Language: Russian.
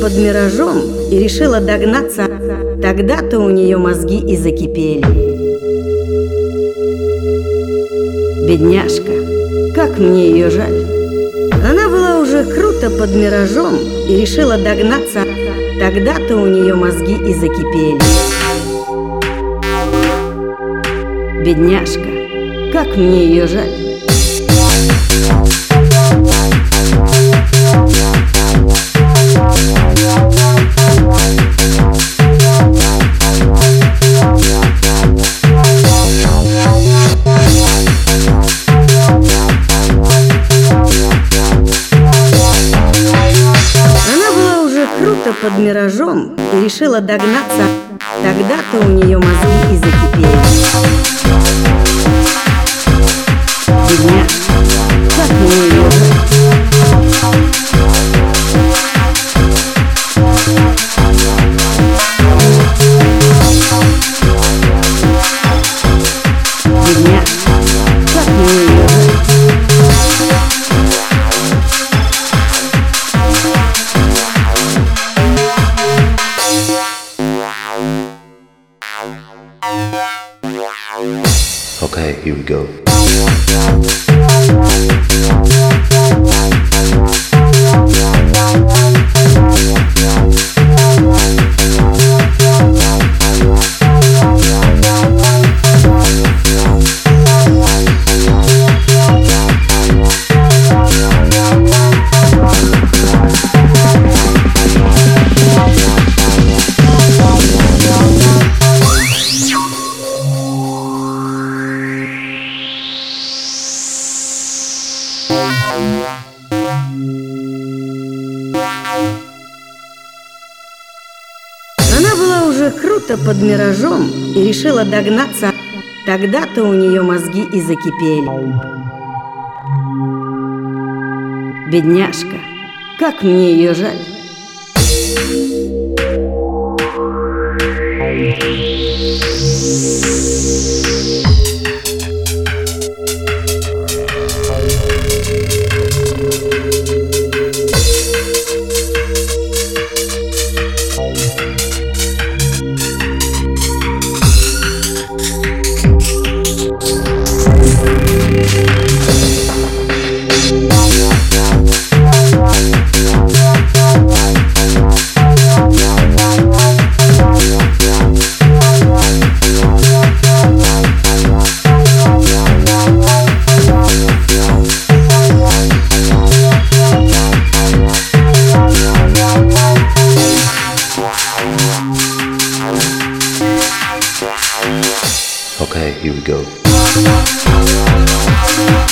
под миражом и решила догнаться. Тогда-то у нее мозги и закипели. Бедняжка, как мне ее жаль. Она была уже круто под миражом и решила догнаться. Тогда-то у нее мозги и закипели. Бедняжка, как мне ее жаль. Круто под миражом и решила догнаться. Тогда-то у нее мозги и закипели. Бедняжка, как мне ее жаль. Бедняжка, как мне ее жаль. Okay, here we go. Она была уже круто под миражом и решила догнаться. Тогда-то у нее мозги и закипели. Бедняжка, как мне ее жаль. Okay, here we go.